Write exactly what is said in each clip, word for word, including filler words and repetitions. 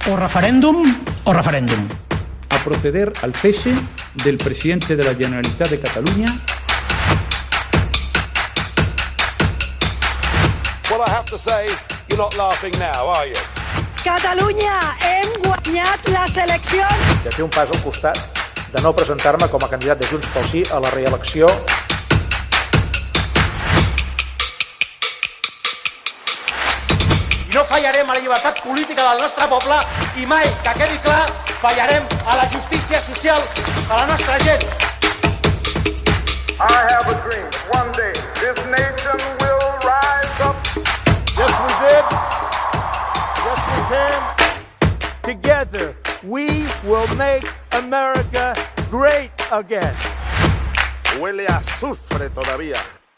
O referèndum o referèndum. A proceder al cese del presidente de la Generalitat de Catalunya. Well, I have to say, you're not laughing now, are you? Catalunya, hem guanyat les eleccions! De fer un pas al costat, de no presentar-me com a candidat de Junts pel Sí a la reelecció. No fallarem a la llibertat política del nostre poble i mai, que quedi clar, fallarem a la justícia social de la nostra gent. I have a dream. One day this nation will rise up. Yes, we did. Yes, we can. Together, we will make America great again. Huele a azufre todavía.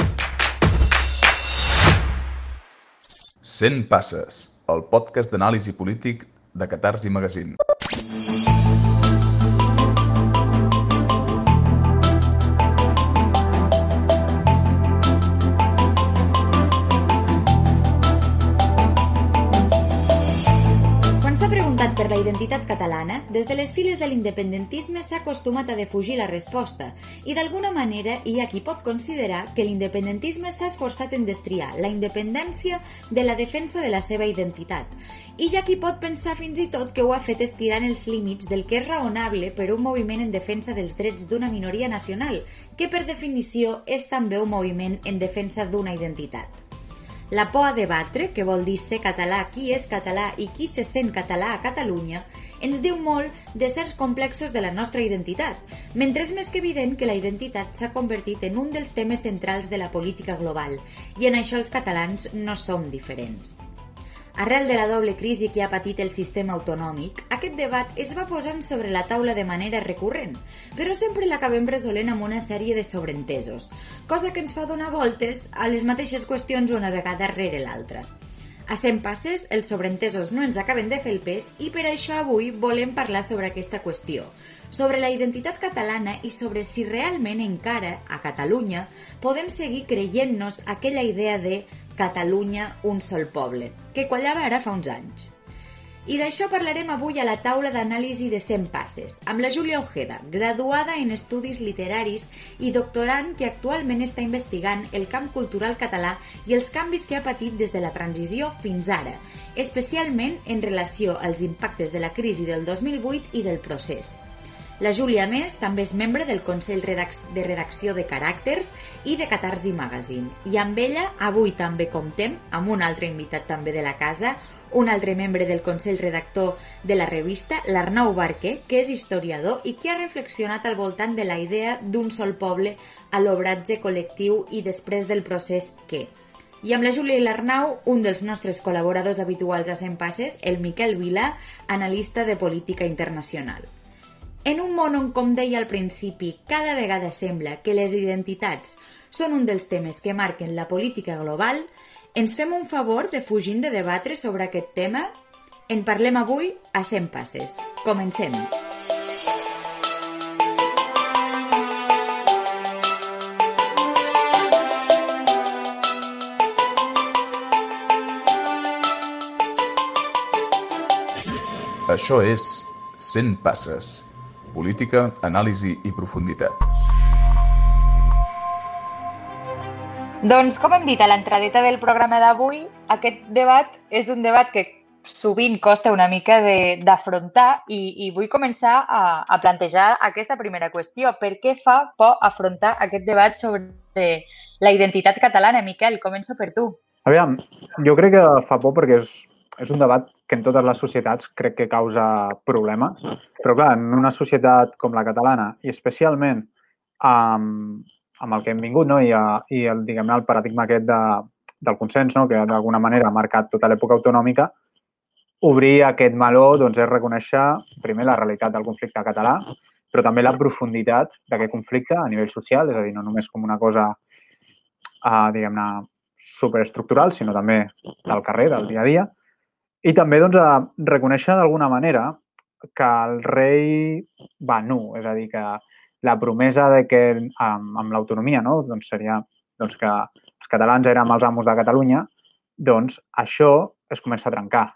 cent passes, el podcast d'anàlisi polític de Catarsi Magazine. Per la identitat catalana, des de les files de l'independentisme s'ha acostumat a defugir la resposta i d'alguna manera hi ha qui pot considerar que l'independentisme s'ha esforçat en destriar la independència de la defensa de la seva identitat i hi ha qui pot pensar fins i tot que ho ha fet estirant els límits del que és raonable per un moviment en defensa dels drets d'una minoria nacional, que per definició és també un moviment en defensa d'una identitat. La por a debatre, que vol dir ser català, qui és català i qui se sent català a Catalunya, ens diu molt de certs complexos de la nostra identitat, mentre és més que evident que la identitat s'ha convertit en un dels temes centrals de la política global, i en això els catalans no som diferents. Arrel de la doble crisi que ha patit el sistema autonòmic, aquest debat es va posant sobre la taula de manera recurrent, però sempre l'acabem resolent amb una sèrie de sobreentesos, cosa que ens fa donar voltes a les mateixes qüestions una vegada rere l'altra. A cent passes, els sobreentesos no ens acaben de fer el pes i per això avui volem parlar sobre aquesta qüestió, sobre la identitat catalana i sobre si realment encara, a Catalunya, podem seguir creient-nos aquella idea de Catalunya, un sol poble, que quallava ara fa uns anys. I d'això parlarem avui a la taula d'anàlisi de cent passes, amb la Júlia Ojeda, graduada en Estudis Literaris i doctorant que actualment està investigant el camp cultural català i els canvis que ha patit des de la transició fins ara, especialment en relació als impactes de la crisi del dos mil vuit i del procés. La Júlia, a més, també és membre del Consell de Redacció de Caràcters i de Catarsi Magazine. I amb ella avui també comptem amb un altre invitat també de la casa, un altre membre del Consell Redactor de la revista, l'Arnau Barquer, que és historiador i que ha reflexionat al voltant de la idea d'un sol poble a l'obratge col·lectiu i després del procés què. I amb la Júlia i l'Arnau, un dels nostres col·laboradors habituals a cent passes, el Miquel Vila, analista de política internacional. En un món on, com deia al principi, cada vegada sembla que les identitats són un dels temes que marquen la política global, ens fem un favor de fugint de debatre sobre aquest tema? En parlem avui a cent passes. Comencem! Això és cent passes. Política, anàlisi i profunditat. Doncs, com hem dit a l'entradeta del programa d'avui, aquest debat és un debat que sovint costa una mica d'afrontar i, i vull començar a, a plantejar aquesta primera qüestió. Per què fa por afrontar aquest debat sobre la identitat catalana? Miquel, començo per tu. Aviam, jo crec que fa por perquè és, és un debat que en totes les societats crec que causa problemes, però clar, en una societat com la catalana i especialment amb, amb el que hem vingut, no? I, i el, diguem-ne, el paradigma aquest de, del consens, no? Que d'alguna manera ha marcat tota l'època autonòmica, obrir aquest meló doncs, és reconèixer primer la realitat del conflicte català, però també la profunditat d'aquest conflicte a nivell social, és a dir, no només com una cosa, eh, diguem-ne, superestructural, sinó també del carrer, del dia a dia. I també doncs, a reconèixer d'alguna manera que el rei va nu, és a dir, que la promesa de que amb, amb l'autonomia no? doncs seria doncs, que els catalans érem els amos de Catalunya, doncs això es comença a trencar.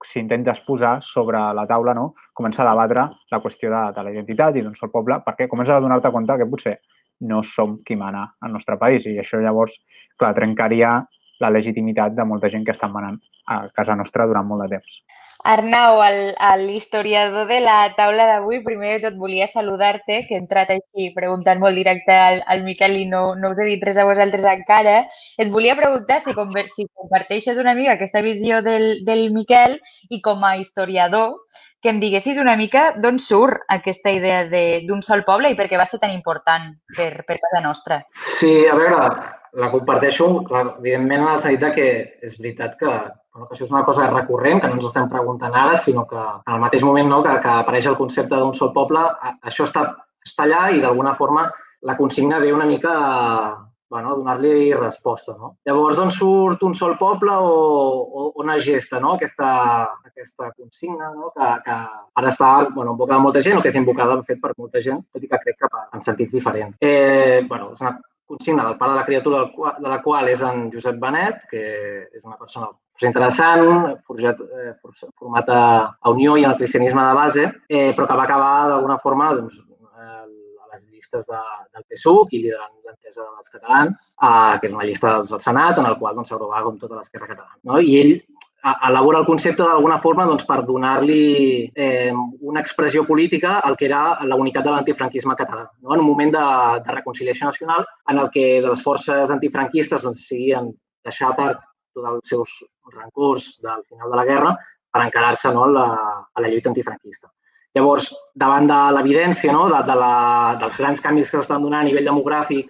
s'intentes posar sobre la taula, no? Començar a debatre la qüestió de, de la identitat i d'un sol poble, perquè comences a donar-te compte que potser no som qui mana al nostre país i això llavors, clar, trencaria la legitimitat de molta gent que està manant a casa nostra durant molt de temps. Arnau, l'historiador de la taula d'avui, primer de tot volia saludar-te, que he entrat així preguntant molt directe al, al Miquel i no, no us he dit res a vosaltres encara. Et volia preguntar si, si comparteixes una mica aquesta visió del, del Miquel i com a historiador que em diguessis una mica d'on surt aquesta idea d'un sol poble i per què va ser tan important per, per casa nostra. Sí, a veure, la comparteixo, evidentment, en el sentit que és veritat que, bueno, que això és una cosa recurrent, que no ens estem preguntant ara, sinó que en el mateix moment, no, que, que apareix el concepte d'un sol poble, això està, està allà i d'alguna forma la consigna ve una mica a, bueno, donar-li resposta. No? Llavors, d'on surt un sol poble o, o on es gesta, no? aquesta, aquesta consigna, no? que, que ara està, bueno, en boca de molta gent o que és invocada, en fet, per molta gent, tot i que crec que en sentits diferents. Eh, bueno, és una consigna del pare de la criatura de la qual és en Josep Benet, que és una persona interessant, forjat, eh, format a, a Unió i en el cristianisme de base, eh, però que va acabar d'alguna forma doncs, a les llistes de, del P S U C i liderant l'entesa dels catalans, eh, que és una llista del Senat en el qual s'aprova doncs, com tota l'esquerra catalana. No? I ell elabora el concepte d'alguna forma doncs, per donar-li eh, una expressió política al que era la unitat de l'antifranquisme català. No? En un moment de, de reconciliació nacional en el que les forces antifranquistes doncs, siguien deixar a part tots els seus rancors del final de la guerra per encarar-se, no, la, a la lluita antifranquista. Llavors, davant de l'evidència, no, de, de la, dels grans canvis que s'estan donant a nivell demogràfic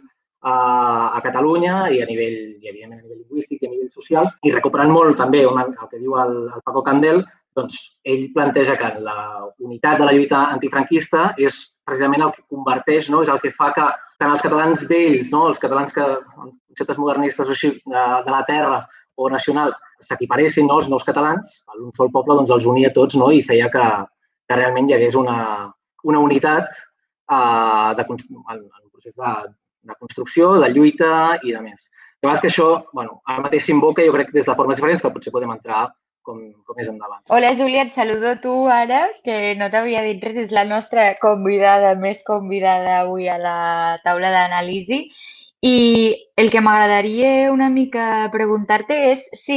a Catalunya i a nivell, i evidentment a nivell lingüístic i a nivell social, i recuperant molt també una, el que diu el, el Paco Candel, doncs ell planteja que la unitat de la lluita antifranquista és precisament el que converteix, no? És el que fa que tant els catalans vells, no? Els catalans que, en conceptes modernistes o així, de, de la terra o nacionals, s'equiparessin, no? Els nous catalans, un sol poble doncs, els unia tots, no? I feia que, que realment hi hagués una, una unitat eh, de, en, en un procés de de construcció, de lluita i de més. El que és que això, bueno, ara mateix s'invoca, jo crec, des de formes diferents, que potser podem entrar com, com més endavant. Hola, Júlia, et saludo tu ara, que no t'havia dit res, és la nostra convidada, més convidada avui a la taula d'anàlisi. I el que m'agradaria una mica preguntar-te és si,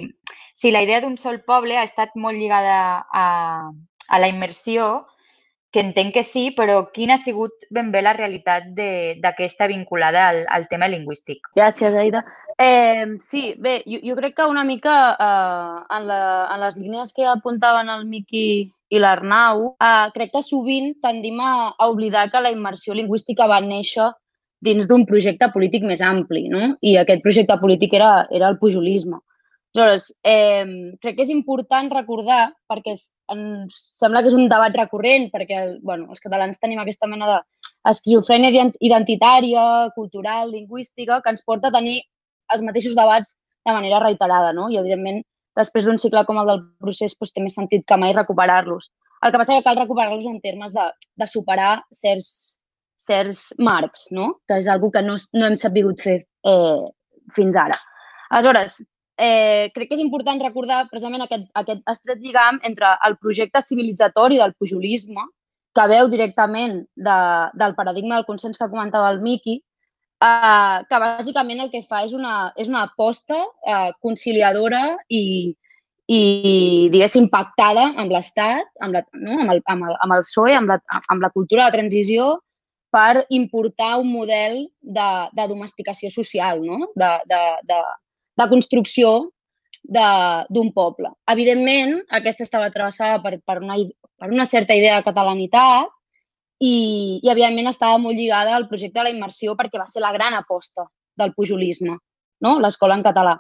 si la idea d'un sol poble ha estat molt lligada a, a la immersió, que entenc que sí, però quina ha sigut ben bé la realitat d'aquesta vinculada al, al tema lingüístic? Gràcies, Aida. Eh, sí, bé, jo, jo crec que una mica eh, en, la, en les línies que apuntaven el Miqui i l'Arnau, eh, crec que sovint tendim a, a oblidar que la immersió lingüística va néixer dins d'un projecte polític més ampli, no? I aquest projecte polític era, era el pujolisme. Aleshores, eh, crec que és important recordar, perquè ens sembla que és un debat recurrent, perquè bueno, els catalans tenim aquesta mena d'esquizofrènia identitària, cultural, lingüística, que ens porta a tenir els mateixos debats de manera reiterada, no? I, evidentment, després d'un cicle com el del procés, doncs, té més sentit que mai recuperar-los. El que passa és que cal recuperar-los en termes de, de superar certs, certs marcs, no? Que és una cosa que no, no hem sabut fer eh, fins ara. Aleshores, Eh, crec que és important recordar precisament aquest, aquest estret lligam entre el projecte civilitzatori del pujolisme, que veu directament de, del paradigma del consens que comentava el Miqui, eh, que bàsicament el que fa és una, és una aposta eh, conciliadora i, i diguéssim, pactada amb l'Estat, amb, la, no? amb, el, amb, el, amb el P S O E, amb la, amb la cultura de transició, per importar un model de, de domesticació social, no? de, de, de de construcció d'un poble. Evidentment, aquesta estava travessada per, per, una, per una certa idea de catalanitat i, i, evidentment, estava molt lligada al projecte de la immersió perquè va ser la gran aposta del pujolisme, no? L'escola en català.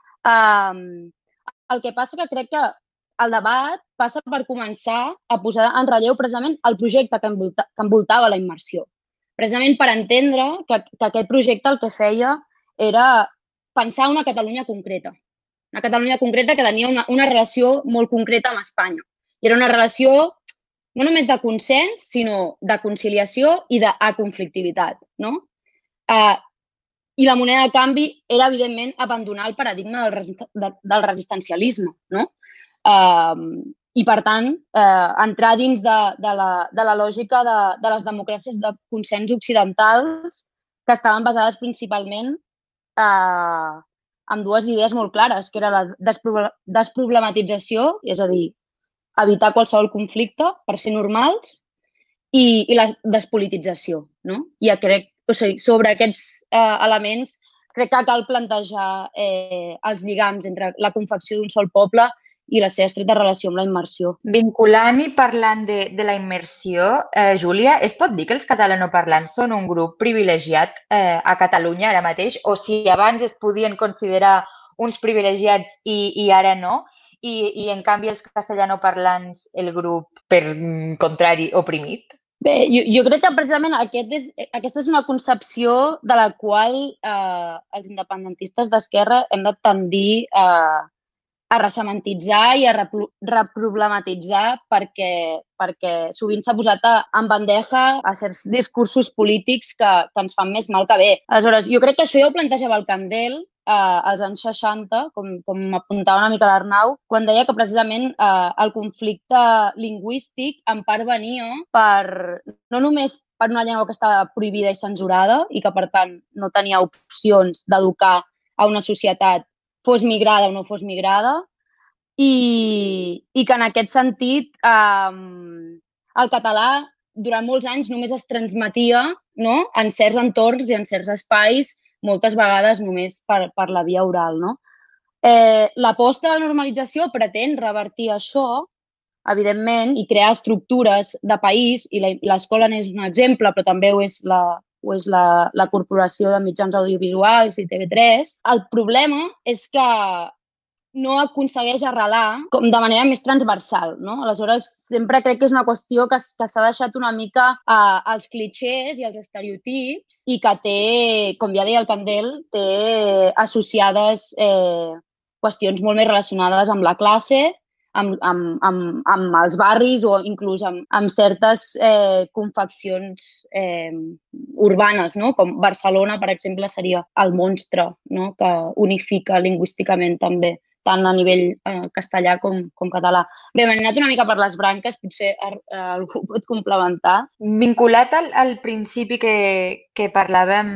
Um, el que passa que crec que el debat passa per començar a posar en relleu precisament el projecte que, envolta, que envoltava la immersió. Precisament per entendre que, que aquest projecte el que feia era pensar una Catalunya concreta. Una Catalunya concreta que tenia una, una relació molt concreta amb Espanya. I era una relació no només de consens, sinó de conciliació i d'aconflictivitat, no? Uh, I la moneda de canvi era, evidentment, abandonar el paradigma del, resi del resistencialisme, no? eh, i, per tant, eh, entrar dins de, de, la, de la lògica de, de les democràcies de consens occidentals que estaven basades principalment eh, amb dues idees molt clares, que era la desproblematització, és a dir, evitar qualsevol conflicte per ser normals, i, i la despolitització, no? I crec, o sigui, sobre aquests eh, elements crec que cal plantejar eh, els lligams entre la confecció d'un sol poble i la seva estreta relació amb la immersió. Vinculant i parlant de, de la immersió, eh, Júlia, es pot dir que els catalanoparlants són un grup privilegiat eh, a Catalunya ara mateix? O si abans es podien considerar uns privilegiats i, i ara no? I, i en canvi els castellanoparlants, el grup, per contrari, oprimit? Bé, jo, jo crec que precisament aquest és, aquesta és una concepció de la qual eh, els independentistes d'esquerra hem de tendir a, a resementitzar i a reproblematitzar perquè, perquè sovint s'ha posat a, en bandeja a certs discursos polítics que, que ens fan més mal que bé. Aleshores, jo crec que això ja ho plantejava el Candel eh, als anys seixanta, com, com apuntava una mica l'Arnau, quan deia que precisament eh, el conflicte lingüístic en part venia per, no només per una llengua que estava prohibida i censurada i que, per tant, no tenia opcions d'educar a una societat fos migrada o no fos migrada, i, i que en aquest sentit eh, el català durant molts anys només es transmetia, no?, en certs entorns i en certs espais, moltes vegades només per, per la via oral, no? Eh, L'aposta de la normalització pretén revertir això, evidentment, i crear estructures de país, i l'escola n'és un exemple, però també ho és la, o és la, la Corporació de Mitjans Audiovisuals i T V tres, el problema és que no aconsegueix arrelar com de manera més transversal, no? Aleshores, sempre crec que és una qüestió que, que s'ha deixat una mica eh, als clixés i als estereotips i que té, com ja deia el Candel, té associades eh, qüestions molt més relacionades amb la classe, amb, amb, amb, amb els barris o inclús amb, amb certes eh, confeccions eh, urbanes, no? Com Barcelona, per exemple, seria el monstre, no?, que unifica lingüísticament també, tant a nivell eh, castellà com, com català. Bé, m'he anat una mica per les branques, potser eh, algú pot complementar. Vinculat al, al principi que, que parlàvem,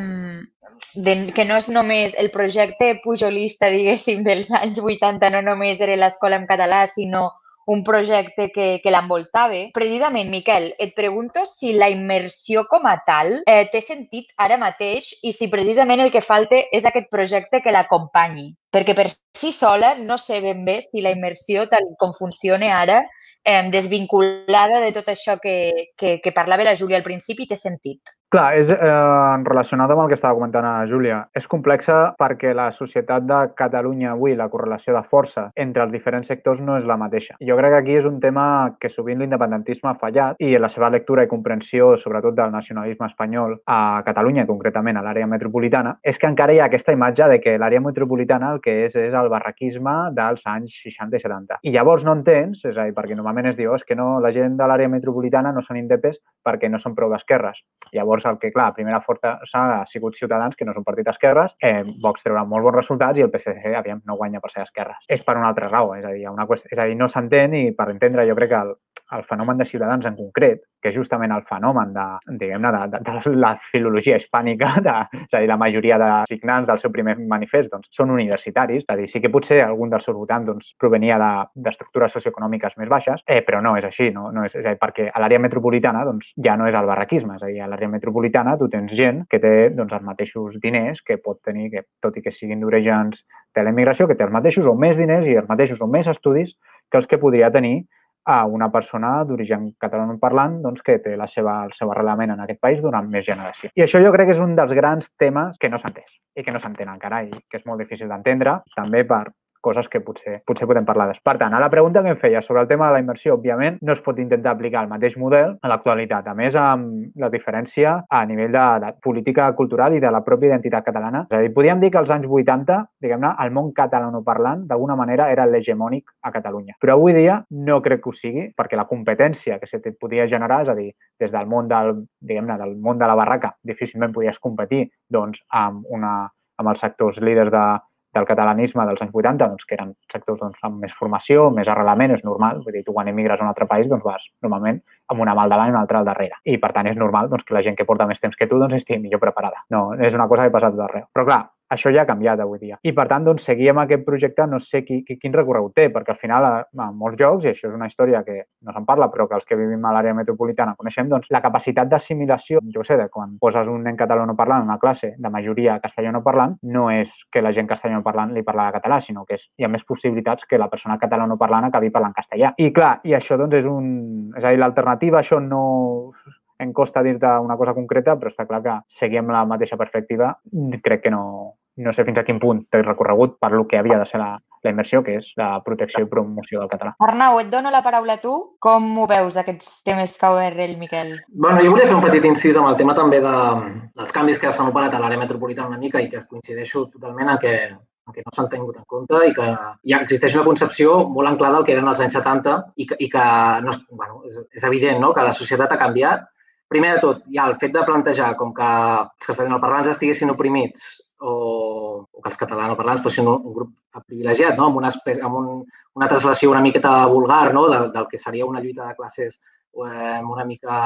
de, que no és només el projecte pujolista, diguéssim, dels anys vuitanta, no només era l'escola en català, sinó un projecte que, que l'envoltava. Precisament, Miquel, et pregunto si la immersió com a tal eh, té sentit ara mateix i si precisament el que falta és aquest projecte que l'acompanyi. Perquè per si sola no sé ben bé si la immersió, tal com funciona ara, eh, desvinculada de tot això que, que, que parlava la Júlia al principi, té sentit. Clar, és eh, relacionat amb el que estava comentant a Júlia. És complexa perquè la societat de Catalunya avui, la correlació de força entre els diferents sectors no és la mateixa. Jo crec que aquí és un tema que sovint l'independentisme ha fallat i la seva lectura i comprensió, sobretot del nacionalisme espanyol a Catalunya, concretament a l'àrea metropolitana, és que encara hi ha aquesta imatge de que l'àrea metropolitana el que és és el barraquisme dels anys seixanta i setanta. I llavors no entens, és a dir, perquè normalment es diu és que no, la gent de l'àrea metropolitana no són indepes perquè no són prou d'esquerres. Llavors, el que, clar, a primera força ha sigut Ciutadans, que no són partit d'esquerres, eh, Vox treurà molt bons resultats i el P S C, aviam, no guanya per ser d'esquerres. És per una altra raó, és a dir, una qüestió, és a dir, no s'entén i per entendre jo crec que el, el fenomen de Ciutadans en concret, que és justament el fenomen de, diguem-ne, de, de, de la filologia hispànica, de, és a dir, la majoria de signants del seu primer manifest doncs, són universitaris, és a dir, sí que potser algun dels seus votants doncs, provenia d'estructures de, socioeconòmiques més baixes, eh, però no és així, no, no és, és a dir, perquè a l'àrea metropolitana doncs, ja no és el barraquisme, és a dir, a l'àrea metropolitana tu tens gent que té doncs, els mateixos diners que pot tenir, que, tot i que siguin d'orígens de la immigració, que té els mateixos o més diners i els mateixos o més estudis que els que podria tenir a una persona d'origen catalanoparlant doncs, que té la seva, el seu arrelament en aquest país durant més generació. I això jo crec que és un dels grans temes que no s'ha entès i que no s'entén encara i que és molt difícil d'entendre, també per coses que potser, potser podem parlar després. Per tant, a la pregunta que em feia sobre el tema de la immersió, òbviament, no es pot intentar aplicar el mateix model a l'actualitat. A més, amb la diferència a nivell de, de política cultural i de la pròpia identitat catalana. És a dir, podríem dir que als anys vuitanta, diguem-ne, el món catalanoparlant, d'alguna manera, era l'hegemònic a Catalunya. Però avui dia no crec que ho sigui, perquè la competència que se podia generar, és a dir, des del món del, diguem-ne, del món de la barraca, difícilment podies competir doncs, amb, una, amb els sectors líders de del catalanisme dels anys vuitanta, doncs, que eren sectors doncs, amb més formació, més arrelament, és normal. Vull dir, tu quan emigres a un altre país doncs vas normalment amb una mà al davant i una altra al darrere. I per tant és normal doncs, que la gent que porta més temps que tu doncs, estigui millor preparada. No, és una cosa que passa a tot arreu. Però clar, això ja ha canviat avui dia. I per tant, doncs, seguir amb aquest projecte no sé qui, qui, quin recorregut té, perquè al final, a molts llocs, i això és una història que no se'n parla, però que els que vivim a l'àrea metropolitana coneixem, doncs, la capacitat d'assimilació, jo sé, de quan poses un nen catalanoparlant en una classe de majoria castellanoparlant, no és que la gent castellanoparlant li parla de català, sinó que és, hi ha més possibilitats que la persona catalanoparlant acabi parlant castellà. I clar, i això doncs, és un... És a dir, l'alternativa, això no... Em costa dir-te una cosa concreta, però està clar que seguir amb la mateixa perspectiva crec que no, no sé fins a quin punt té recorregut per lo que havia de ser la, la immersió, que és la protecció i promoció del català. Arnau, et dono la paraula a tu. Com ho veus, aquests temes que ha obert el Miquel? Bueno, jo volia fer un petit incís amb el tema també de, dels canvis que s'han operat a l'àrea metropolitana una mica i que coincideixo totalment en què, en què no s'han tingut en compte i que ja existeix una concepció molt anclada al que eren els anys setanta i que, i que no, bueno, és, és evident, no?, que la societat ha canviat. Primer de tot, ja el fet de plantejar com que els castellanoparlants estiguessin oprimits o, o que els catalanoparlants fossin un, un grup privilegiat, no?, amb, una, espècie, amb un, una translació una miqueta vulgar, no?, del, del que seria una lluita de classes eh, una mica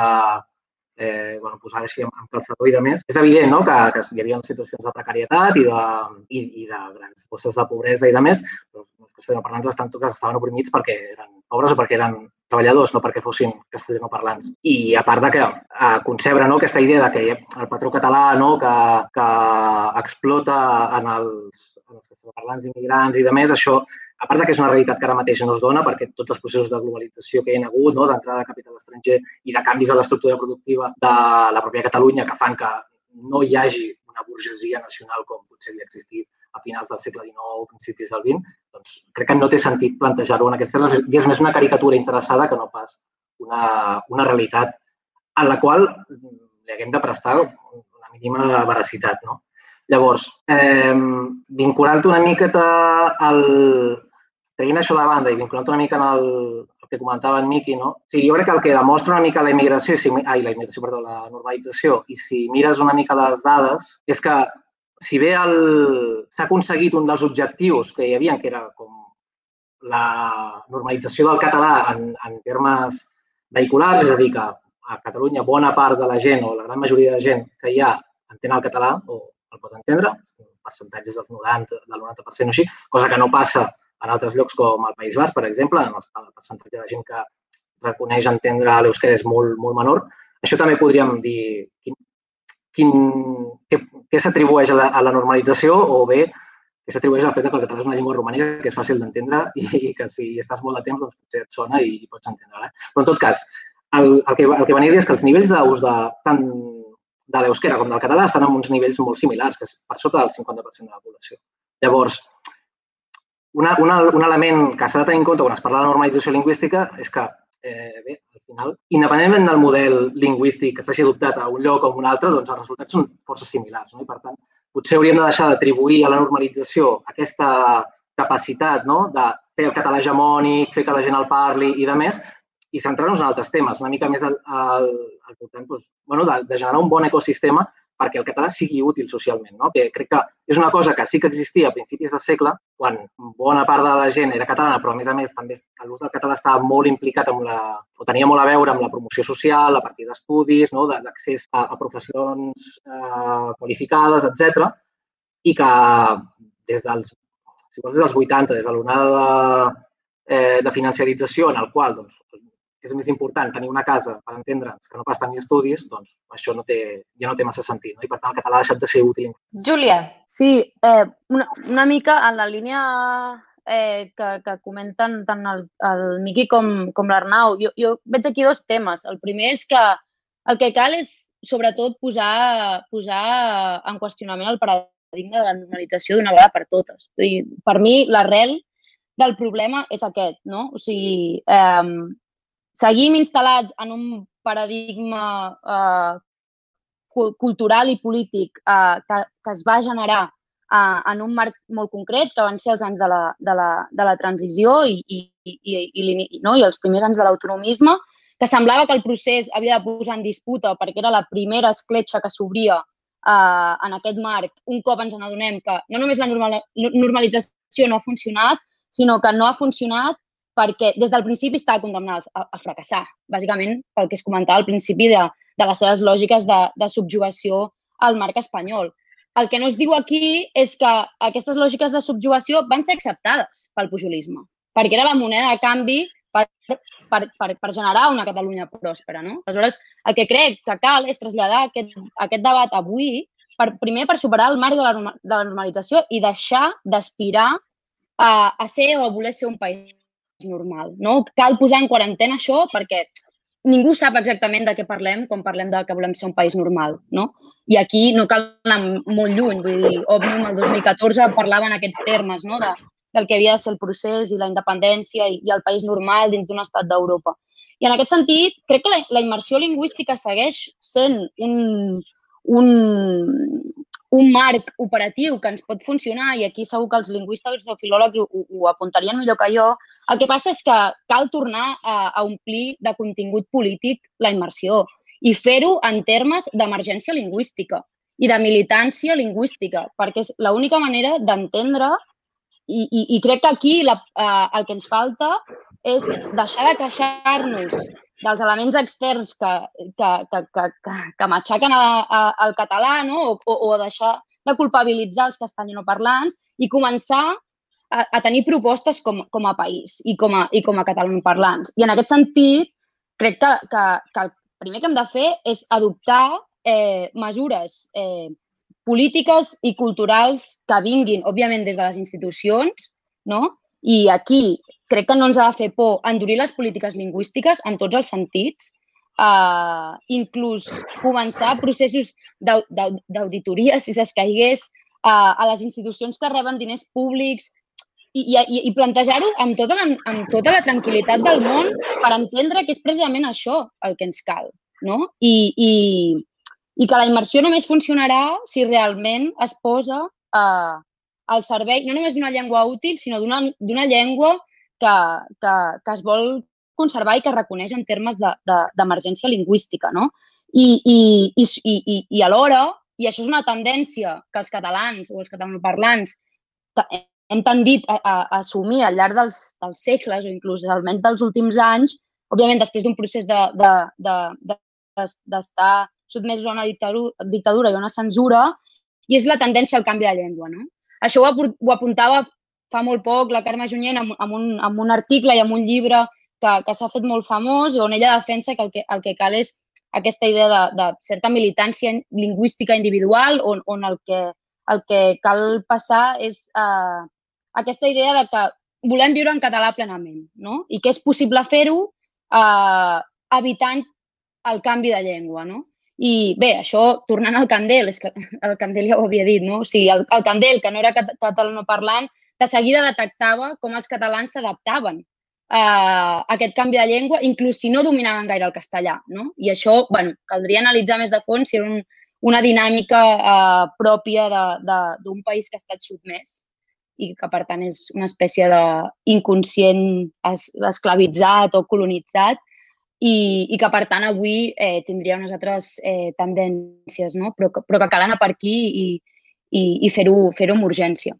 eh, bueno, posada així amb, amb calçador i de més. És evident, no?, que, que hi havia situacions de precarietat i de, i, i de grans bosses de pobresa i de més, però els castellanoparlants estan, tots estaven oprimits perquè eren pobres o perquè eren treballadors, no perquè fossin castellanoparlants. I a part de que eh, concebre, no, aquesta idea de que el patró català, no, que, que explota en els, en els castellanoparlants immigrants i de més, això, a part de que és una realitat que ara mateix no es dona perquè tots els processos de globalització que hi ha hagut, no, d'entrada de capital estranger i de canvis a l'estructura productiva de la pròpia Catalunya que fan que no hi hagi una burgesia nacional com potser havia existit a finals del segle dinou o principis del vint, doncs crec que no té sentit plantejar-ho en aquests termes i és més una caricatura interessada que no pas una, una realitat en la qual li haguem de prestar una mínima veracitat, no? Llavors, eh, vinculant una miqueta al... Traient això de banda i vinculant una mica en el, el que comentava en Miqui, no? O sigui, jo crec que el que demostra una mica la immigració, si, ai, la immigració, perdó, la normalització, i si mires una mica les dades, és que si bé s'ha aconseguit un dels objectius que hi havia, que era com la normalització del català en, en termes vehiculars, és a dir, que a Catalunya bona part de la gent o la gran majoria de gent que hi ha entén el català o el pot entendre, percentatges del noranta, del noranta per cent o així, cosa que no passa en altres llocs com el País Basc, per exemple, en el percentatge de gent que reconeix entendre l'euskera és molt, molt menor. Això també podríem dir quin, quin, què, què s'atribueix a, la, a la normalització o bé què s'atribueix al fet que el català és una llengua romànica que és fàcil d'entendre i, i que si estàs molt de temps doncs potser et sona i pots entendre-la. Però en tot cas, el, el, que, el que venia a dir és que els nivells d'ús de, tant de l'euskera com del català estan en uns nivells molt similars, que és per sota del cinquanta per cent de la població. Llavors, Una, una, un element que s'ha de tenir en compte quan es parla de normalització lingüística és que, eh, bé, al final, independentment del model lingüístic que s'hagi adoptat a un lloc o a un altre, doncs els resultats són força similars, no? I, per tant, potser hauríem de deixar d'atribuir a la normalització aquesta capacitat, no?, de fer el català hegemònic, fer que la gent el parli i de més, i centrar-nos en altres temes, una mica més al, al, al voltant doncs, bueno, de, de generar un bon ecosistema perquè el català sigui útil socialment, no? Que crec que és una cosa que sí que existia a principis del segle, quan bona part de la gent era catalana, però a més a més també l'ús del català estava molt implicat amb la, o tenia molt a veure amb la promoció social, a partir d'estudis, no? D'accés a, a professions eh, qualificades, etcètera, i que des dels, si vols, des dels vuitanta, des de l'onada de, eh, de financiarització en el qual doncs, és més important tenir una casa per entendre'ns que no pas tenir estudis, doncs això no té, ja no té massa sentit, no? I per tant el català ha deixat de ser útil. Júlia. Sí, eh, una, una mica en la línia eh, que, que comenten tant el, el Miqui com, com l'Arnau. Jo, jo veig aquí dos temes. El primer és que el que cal és sobretot posar, posar en qüestionament el paradigma de la normalització d'una vegada per totes. Vull dir, per mi l'arrel del problema és aquest, no? O sigui, eh, seguim instal·lats en un paradigma eh, cultural i polític eh, que, que es va generar eh, en un marc molt concret, que van ser els anys de la, de la, de la transició i, i, i, i, no? I els primers anys de l'autonomisme, que semblava que el procés havia de posar en disputa perquè era la primera escletxa que s'obria uh, en aquest marc, un cop ens n'adonem que no només la normal, normalització no ha funcionat, sinó que no ha funcionat perquè des del principi estava condemnat a, a fracassar, bàsicament pel que es comentava al principi de, de les seves lògiques de, de subjugació al marc espanyol. El que no es diu aquí és que aquestes lògiques de subjugació van ser acceptades pel pujolisme, perquè era la moneda de canvi per, per, per, per generar una Catalunya pròspera, no? Aleshores, el que crec que cal és traslladar aquest, aquest debat avui, per, primer per superar el marc de la, de la normalització i deixar d'aspirar a, a ser o a voler ser un país normal, no? Cal posar en quarantena això perquè ningú sap exactament de què parlem quan parlem de que volem ser un país normal, no? I aquí no cal anar molt lluny, vull dir, Òmnium el dos mil catorze parlava en aquests termes, no? De, del que havia de ser el procés i la independència i, i el país normal dins d'un estat d'Europa. I en aquest sentit, crec que la, la immersió lingüística segueix sent un, un, un marc operatiu que ens pot funcionar, i aquí segur que els lingüistes o filòlegs ho, ho apuntarien millor que jo. El que passa és que cal tornar a, a omplir de contingut polític la immersió i fer-ho en termes d'emergència lingüística i de militància lingüística, perquè és l'única manera d'entendre, i, i, i crec que aquí la, uh, el que ens falta és deixar de queixar-nos dels elements externs que, que, que, que, que, que matxaquen a, a, al català, no? o, o deixar de culpabilitzar els castellanoparlants i començar a, a tenir propostes com, com a país i com a, i com a catalanoparlants. I en aquest sentit, crec que, que, que el primer que hem de fer és adoptar eh, mesures eh, polítiques i culturals que vinguin, òbviament, des de les institucions, no? I aquí crec que no ens ha de fer por endurir les polítiques lingüístiques en tots els sentits, eh, inclús començar processos d'auditoria, si s'escaigués, eh, a les institucions que reben diners públics i, i, i plantejar-ho amb, tota la, amb tota la tranquil·litat del món per entendre que és precisament això el que ens cal, no? I, i, i que la immersió només funcionarà si realment es posa eh, al servei no només d'una llengua útil, sinó d'una llengua que, que, que es vol conservar i que es reconeix en termes d'emergència de, de, lingüística, no? I, i, i, i, i alhora, i això és una tendència que els catalans o els catalanoparlants hem tendit a, a, a assumir al llarg dels, dels segles o inclús almenys dels últims anys, òbviament després d'un procés d'estar de, de, de, de, de, sotmesos a una dictadura i a una censura, i és la tendència al canvi de llengua, no? Això ho, ho apuntava fa molt poc la Carme Junyent amb, amb, un, amb un article i amb un llibre que, que s'ha fet molt famós, on ella defensa que el que, el que cal és aquesta idea de, de certa militància lingüística individual, on, on el, que, el que cal passar és uh, aquesta idea de que volem viure en català plenament, no? I que és possible fer-ho uh, evitant el canvi de llengua, no? I bé, això, tornant al Candel, és que el Candel ja ho havia dit, no? O sigui, el, el Candel, que no era catalanoparlant, de seguida detectava com els catalans s'adaptaven a aquest canvi de llengua, inclús si no dominaven gaire el castellà, no? I això, bueno, caldria analitzar més de fons si era un, una dinàmica eh, pròpia d'un país que ha estat sotmès i que, per tant, és una espècie d'inconscient es, esclavitzat o colonitzat, i, i que, per tant, avui eh, tindria unes altres eh, tendències, no? Però, però que cal anar per aquí i, i, i fer-ho fer-ho amb urgència.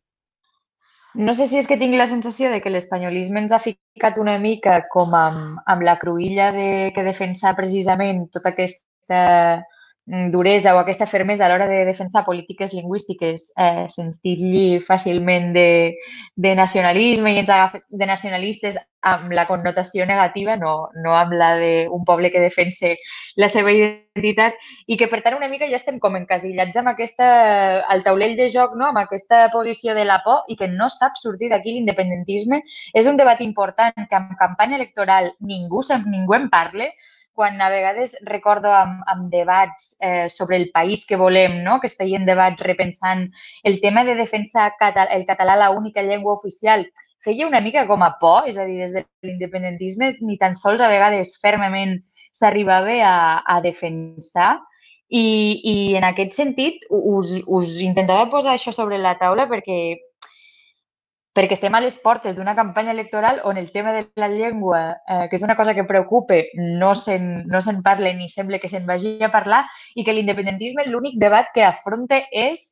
No sé si és que tinc la sensació de que l'espanyolisme ens ha ficat una mica com amb, amb la cruïlla de, que defensa precisament tota aquesta duresa o aquesta fermesa a l'hora de defensar polítiques lingüístiques, eh, sentir-li fàcilment de, de nacionalisme i ens agafa de nacionalistes amb la connotació negativa, no, no amb la d'un poble que defensa la seva identitat, i que per tant una mica ja estem com encasillats amb aquesta, al taulell de joc, no? Amb aquesta posició de la por i que no sap sortir d'aquí l'independentisme. És un debat important que en campanya electoral ningú, ningú en parla, quan a vegades recordo amb, amb debats eh, sobre el país que volem, no? Que es feien debats repensant el tema de defensar català, el català la única llengua oficial, feia una mica com a por, és a dir, des de l'independentisme ni tan sols a vegades fermament s'arribava a, a defensar. I, i en aquest sentit us, us intentava posar això sobre la taula perquè perquè estem a les portes d'una campanya electoral on el tema de la llengua, eh, que és una cosa que preocupa, no se'n no se'n parla ni sembla que se'n vagi a parlar, i que l'independentisme l'únic debat que afronta és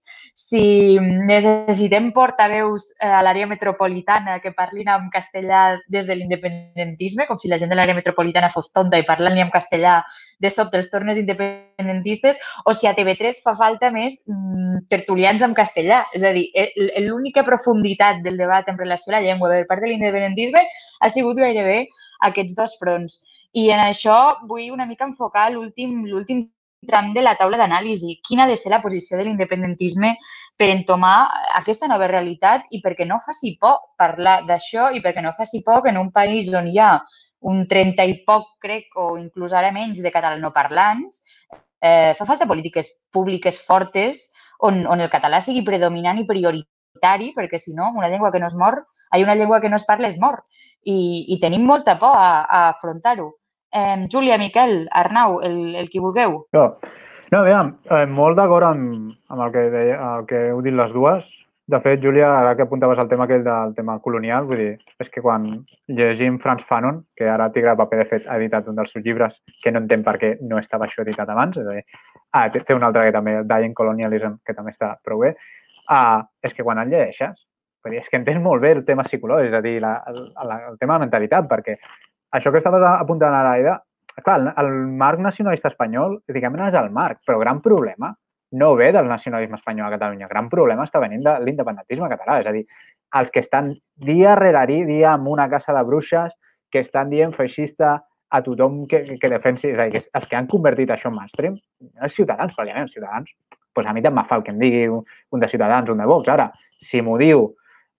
si necessitem portaveus a l'àrea metropolitana que parlin en castellà des de l'independentisme, com si la gent de l'àrea metropolitana fos tonta i parlant-li en castellà de sobte els tornes independentistes, o si a T V tres fa falta més mm, tertulians en castellà. És a dir, l'única profunditat del debat en relació a la llengua per part de l'independentisme ha sigut gairebé aquests dos fronts. I en això vull una mica enfocar l'últim l'últim tram de la taula d'anàlisi. Quina ha de ser la posició de l'independentisme per entomar aquesta nova realitat i perquè no faci por parlar d'això i perquè no faci por que en un país on hi ha un trenta i poc, crec, o inclús ara menys, de catalanoparlants, eh, fa falta polítiques públiques fortes on, on el català sigui predominant i prioritari, perquè si no, una llengua que no es mor, hay una llengua que no es parla es mor. I, i tenim molta por a, a afrontar-ho. Eh, Júlia, Miquel, Arnau, el, el qui vulgueu. No, no aviam, eh, molt d'acord amb, amb el, que deia, el que heu dit les dues. De fet, Júlia, ara que apuntaves al tema aquell del tema colonial, vull dir, és que quan llegim Frantz Fanon, que ara Tigre de Paper, de fet, ha editat un dels seus llibres, que no entenc per què no estava això editat abans, és a dir, ah, té, té un altre que també, Dying Colonialism, que també està prou bé, ah, és que quan el llegeixes, vull dir, és que entens molt bé el tema psicològic, és a dir, la, el, el tema de mentalitat, perquè això que estaves apuntant ara, Aida, clar, el marc nacionalista espanyol, diguem-ne, és el marc, però gran problema no ve del nacionalisme espanyol a Catalunya. Gran problema està venint de l'independentisme català. És a dir, els que estan dia rere dia en una casa de bruixes, que estan dient feixista a tothom que, que defensi, és a dir, els que han convertit això en mainstream, no és Ciutadans, pròpiament, Ciutadans. Doncs a mi també fa el que em digui un de Ciutadans, un de Vox. Ara, si m'ho diu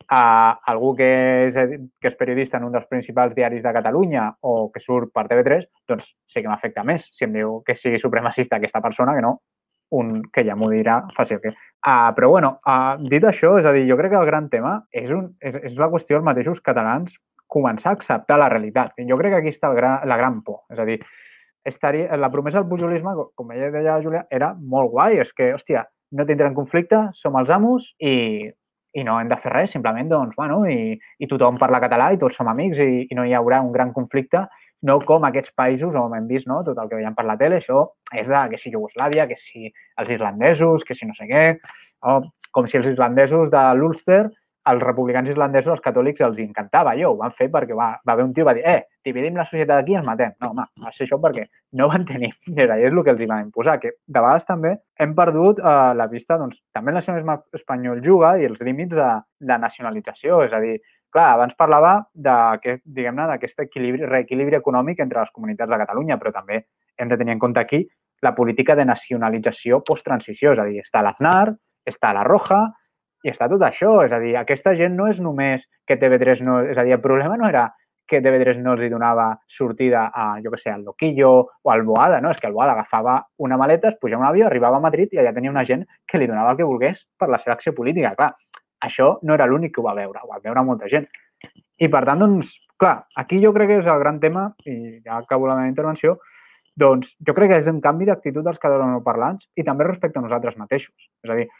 a algú que és, que és periodista en un dels principals diaris de Catalunya o que surt per T V tres, doncs sí que m'afecta més. Si em diu que sigui supremacista aquesta persona, que no, un que ja m'ho dirà fàcil que... Uh, però, bueno, uh, dit això, és a dir, jo crec que el gran tema és, un, és, és la qüestió dels mateixos catalans començar a acceptar la realitat. I jo crec que aquí està el gran, la gran por. És a dir, estaria, la promesa del pujolisme, com ella deia la Júlia, era molt guai. És que, hòstia, no tindrem conflicte, som els amos i, i no hem de fer res, simplement, doncs, bueno, i, i tothom parla català i tots som amics i, i no hi haurà un gran conflicte, no com aquests països on hem vist, no, tot el que veiem per la tele, això és de que si Iugoslàvia, que si els irlandesos, que si no sé què, o com si els irlandesos de l'Ulster, els republicans irlandesos, els catòlics, els encantava allò. Ho van fer perquè va, va haver un tio que va dir eh, dividim la societat aquí i ens matem. No, home, va ser això perquè no van tenir. És el que els hi van imposar, que de vegades també hem perdut eh, la vista, doncs, també el nacionalisme espanyol juga i els límits de, de nacionalització, és a dir, clar, abans parlava d'aquest, diguem-ne, d'aquest equilibri, reequilibri econòmic entre les comunitats de Catalunya, però també hem de tenir en compte aquí la política de nacionalització post-transició, és a dir, està l'Aznar, està la Roja i està tot això, és a dir, aquesta gent no és només que T V tres no... És a dir, el problema no era que T V tres no els hi donava sortida a, jo què sé, al Loquillo o al Boada, no? És que el Boada agafava una maleta, es pujava un avió, arribava a Madrid i allà tenia una gent que li donava el que volgués per la seva acció política. Clar, això no era l'únic que ho va veure, ho va veure molta gent. I, per tant, doncs, clar, aquí jo crec que és el gran tema, i ja acabo la meva intervenció, doncs jo crec que és un canvi d'actitud dels catalanoparlants i també respecte a nosaltres mateixos. És a dir,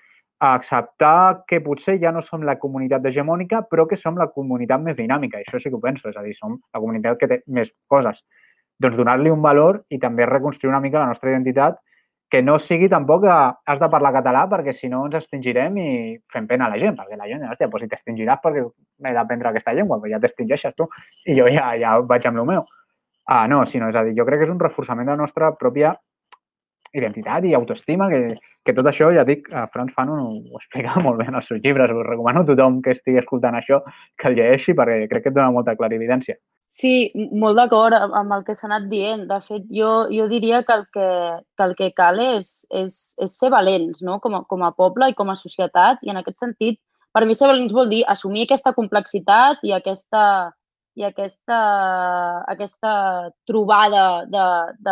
acceptar que potser ja no som la comunitat hegemònica, però que som la comunitat més dinàmica. I això sí que ho penso, és a dir, som la comunitat que té més coses. Doncs donar-li un valor i també reconstruir una mica la nostra identitat, que no sigui tampoc que has de parlar català perquè si no ens extingirem i fem pena a la gent, perquè la gent, hòstia, doncs si t'extingiràs perquè he d'aprendre aquesta llengua, però ja t'extingeixes tu i jo ja, ja vaig amb el meu. Ah, no, sinó, és a dir, jo crec que és un reforçament de la nostra pròpia identitat i autoestima, que, que tot això, ja dic, Frantz Fanon ho explica molt bé en els seus llibres. Us recomano a tothom que estigui escoltant això que el llegeixi perquè crec que et dona molta clarividència. Sí, molt d'acord amb el que s'ha anat dient. De fet, jo, jo diria que el que, que el que cal és, és, és ser valents, no? com, a, com a poble i com a societat. I en aquest sentit, per mi ser valents vol dir assumir aquesta complexitat i aquesta, i aquesta, aquesta trobada de, de,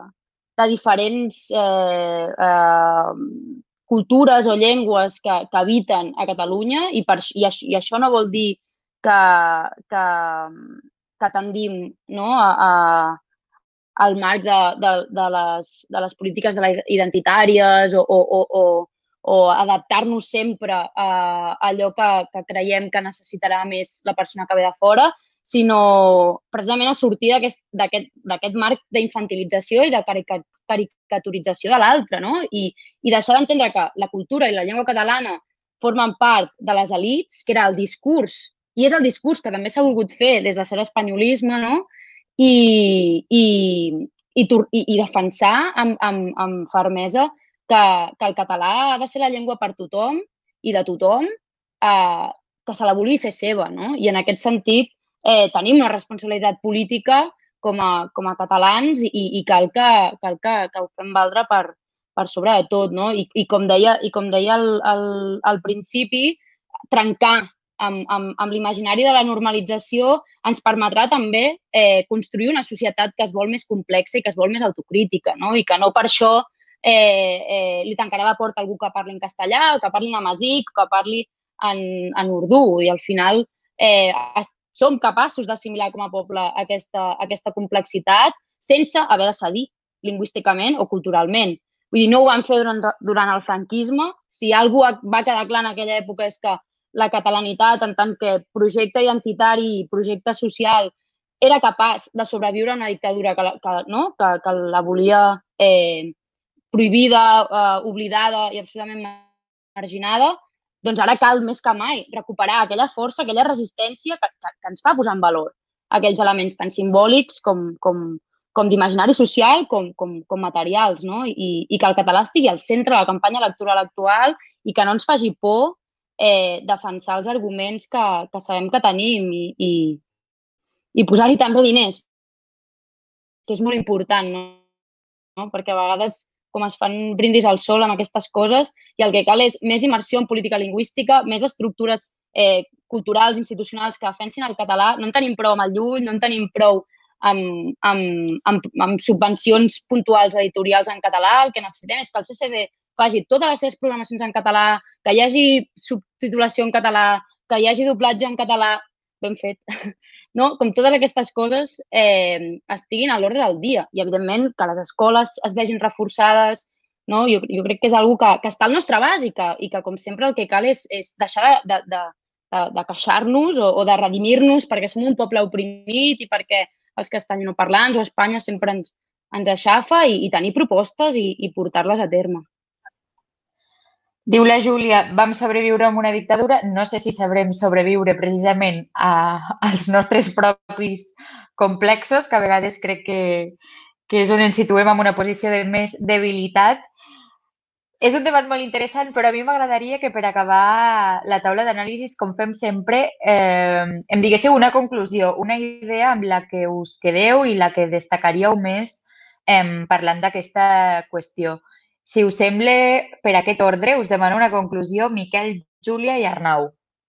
de diferents eh, eh, cultures o llengües que, que habiten a Catalunya i, per, i, això, i això no vol dir que, que, que tendim, no, a, a, al marc de, de, de, les, de les polítiques de la identitàries o, o, o, o adaptar-nos sempre a allò que, que creiem que necessitarà més la persona que ve de fora, sinó precisament a sortir d'aquest marc d'infantilització i de caricaturització de l'altre, no? I, i deixar d'entendre que la cultura i la llengua catalana formen part de les elits, que era el discurs, i és el discurs que també s'ha volgut fer des de ser espanyolisme, no? I, i, i, i, i defensar amb, amb, amb fermesa que, que el català ha de ser la llengua per tothom i de tothom, eh, que se la vulgui fer seva, no? I en aquest sentit eh, tenim una responsabilitat política com a, com a catalans i, i cal, que, cal que, que ho fem valdre per, per sobre de tot, no? I, i com deia, i com deia al, al, al principi, trencar amb, amb, amb l'imaginari de la normalització ens permetrà també eh, construir una societat que es vol més complexa i que es vol més autocrítica, no? I que no per això eh, eh, li tancarà la porta a algú que parli en castellà o que parli en amazic o que parli en, en urdú. I al final eh, som capaços d'assimilar com a poble aquesta, aquesta complexitat sense haver de cedir lingüísticament o culturalment. Vull dir, no ho van fer durant, durant el franquisme. Si alguna cosa va quedar clar en aquella època és que la catalanitat, en tant que projecte identitari i projecte social, era capaç de sobreviure a una dictadura que, que, no? que, que la volia eh, prohibida, eh, oblidada i absolutament marginada, doncs ara cal més que mai recuperar aquella força, aquella resistència que, que, que ens fa posar en valor aquells elements tan simbòlics com, com, com d'imaginari social com, com, com materials, no? I, i que el català estigui al centre de la campanya electoral actual i que no ens faci por Eh, defensar els arguments que, que sabem que tenim i, i, i posar-hi també diners, que és molt important, no? No? Perquè a vegades com es fan brindis al sol amb aquestes coses i el que cal és més immersió en política lingüística, més estructures eh, culturals, institucionals que defensin el català. No en tenim prou amb el Llull, no en tenim prou amb, amb, amb, amb subvencions puntuals editorials en català. El que necessitem és que el C C B faci totes les seves programacions en català, que hi hagi subtitulació en català, que hi hagi doblatge en català, ben fet, no? Com totes aquestes coses eh, estiguin a l'ordre del dia i, evidentment, que les escoles es vegin reforçades, no? Jo, jo crec que és una cosa que, que està al nostre abast i que, i que, com sempre, el que cal és, és deixar de, de, de, de queixar-nos o, o de redimir-nos perquè som un poble oprimit i perquè els castellanoparlants o Espanya sempre ens, ens aixafa i, i tenir propostes i, i portar-les a terme. Diu la Júlia, vam sobreviure amb una dictadura, no sé si sabrem sobreviure precisament a, als nostres propis complexos, que a vegades crec que, que és on ens situem en una posició de més debilitat. És un debat molt interessant, però a mi m'agradaria que per acabar la taula d'anàlisis, com fem sempre, eh, em diguéssiu una conclusió, una idea amb la que us quedeu i la que destacaríeu més eh, parlant d'aquesta qüestió. Si us sembla, per aquest ordre, us demano una conclusió, Miquel, Júlia i Arnau.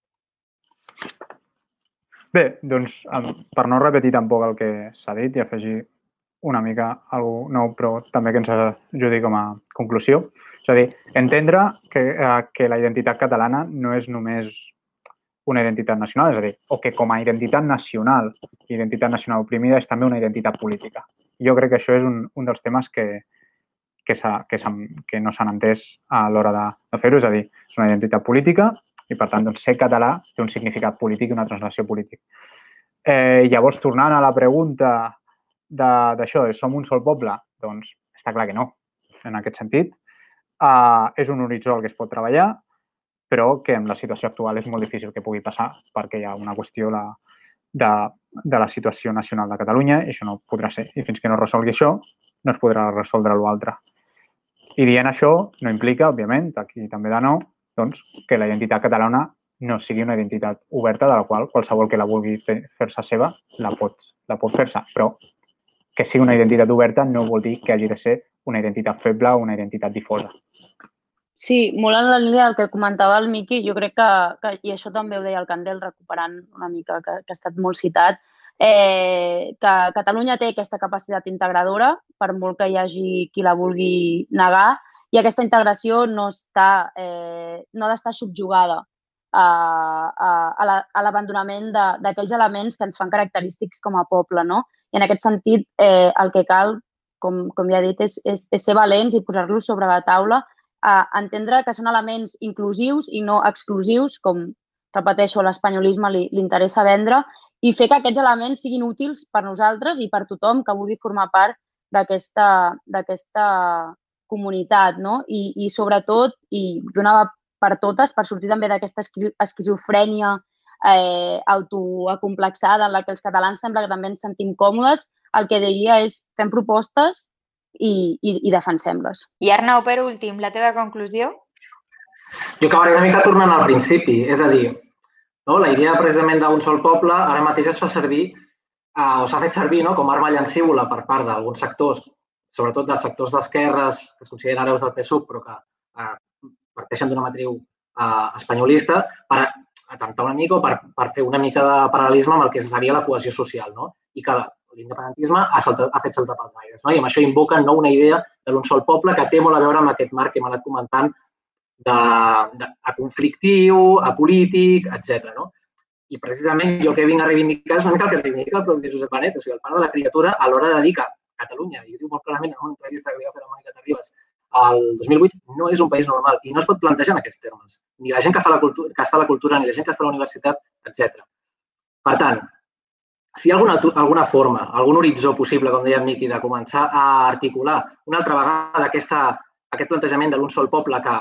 Bé, doncs, per no repetir tampoc el que s'ha dit i afegir una mica alguna nou, però també que ens ajudi com a conclusió. És a dir, entendre que, que la identitat catalana no és només una identitat nacional, és a dir, o que com a identitat nacional, identitat nacional oprimida, és també una identitat política. Jo crec que això és un, un dels temes que que, que, que no s'han entès a l'hora de, de fer-ho, és a dir, és una identitat política i, per tant, doncs, ser català té un significat polític i una translació política. Eh, llavors, tornant a la pregunta d'això, de, de som un sol poble, doncs està clar que no, en aquest sentit. Eh, és un horitzó al que es pot treballar, però que en la situació actual és molt difícil que pugui passar perquè hi ha una qüestió la, de, de la situació nacional de Catalunya i això no podrà ser. I fins que no es resolgui això, no es podrà resoldre l'altre. I dient això no implica, òbviament, aquí també de nou, doncs, que la identitat catalana no sigui una identitat oberta de la qual qualsevol que la vulgui fer-se seva la pot, la pot fer-se. Però que sigui una identitat oberta no vol dir que hagi de ser una identitat feble o una identitat difosa. Sí, molt en la línia del que comentava el Miqui, jo crec que, que i això també ho deia el Candel, recuperant una mica, que, que ha estat molt citat, Eh, que Catalunya té aquesta capacitat integradora, per molt que hi hagi qui la vulgui negar, i aquesta integració no, està, eh, no ha d'estar subjugada a, a, a l'abandonament d'aquells elements que ens fan característics com a poble, no? I en aquest sentit, eh, el que cal, com, com ja he dit, és, és, és ser valents i posar-los sobre la taula a entendre que són elements inclusius i no exclusius, com, repeteixo, l'espanyolisme li, li interessa vendre, i fer que aquests elements siguin útils per nosaltres i per tothom que vulgui formar part d'aquesta comunitat, no? I, i sobretot, i d'una per totes, per sortir també d'aquesta esquizofrènia eh, autoacomplexada en la que els catalans sembla que també ens sentim còmodes, el que diria és fem propostes i, i, i defensem-les. I Arnau, per últim, la teva conclusió? Jo acabaré una mica tornant al principi, és a dir, no, la idea precisament d'un sol poble ara mateix es fa servir, eh, o s'ha fet servir no, com a arma llancívola per part d'alguns sectors, sobretot dels sectors d'esquerres que es consideren hereus del P S U C, però que eh, parteixen d'una matriu eh, espanyolista, per atemptar una mica o per, per fer una mica de paral·lelisme amb el que seria la cohesió social, no? I que l'independentisme ha, saltat, ha fet saltar pels aires, no? I amb això invoquen no, una idea de l'un sol poble que té molt a veure amb aquest marc que hem anat comentant de, de, a conflictiu, a polític, etcètera. No? I precisament jo el que vinc a reivindicar és una mica el que reivindica el propi Josep Benet, o sigui, el pare de la criatura a l'hora de dir que Catalunya, i ho diu molt clarament en una entrevista que li va fer a Mònica Terribas el dos mil vuit, no és un país normal i no es pot plantejar en aquests termes. Ni la gent que, fa la cultura, que està a la cultura, ni la gent que està a la universitat, etcètera. Per tant, si hi ha alguna, alguna forma, algun horitzó possible, com deia en Miqui, de començar a articular una altra vegada aquesta, aquest plantejament de l'un sol poble que,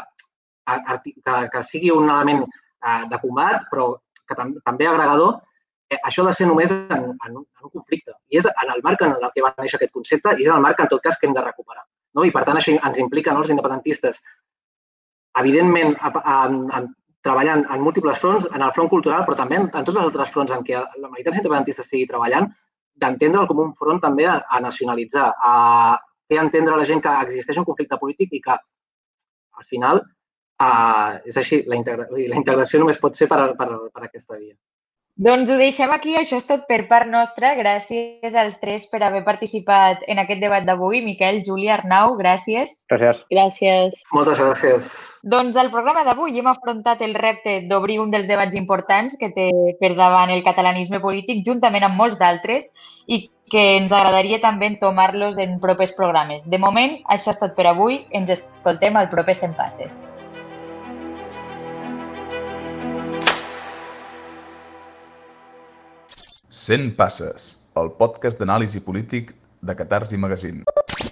que, que sigui un element de combat, però que tam, també agregador, eh, això ha de ser només en, en, un, en un conflicte. I és en el marc en el que va néixer aquest concepte i és en el marc, en tot cas, que hem de recuperar. No? I, per tant, això ens implica no, els independentistes, evidentment, a, a, a, treballant en múltiples fronts, en el front cultural, però també en, en tots els altres fronts en què la militància independentista estigui treballant, d'entendre'l com un front també a, a nacionalitzar, a fer entendre a la gent que existeix un conflicte polític i que, al final, Uh, és així, la, integra la integració només pot ser per, per, per aquesta via. Doncs ho deixem aquí, això és tot per part nostra. Gràcies als tres per haver participat en aquest debat d'avui. Miquel, Júlia, Arnau, gràcies. Gràcies. Gràcies. Moltes gràcies. Doncs al programa d'avui hem afrontat el repte d'obrir un dels debats importants que té per davant el catalanisme polític, juntament amb molts d'altres, i que ens agradaria també entomar-los en propers programes. De moment, això és tot per avui. Ens escoltem al proper cent Passes. cent Passes, el podcast d'anàlisi polític de Catarsi Magazine.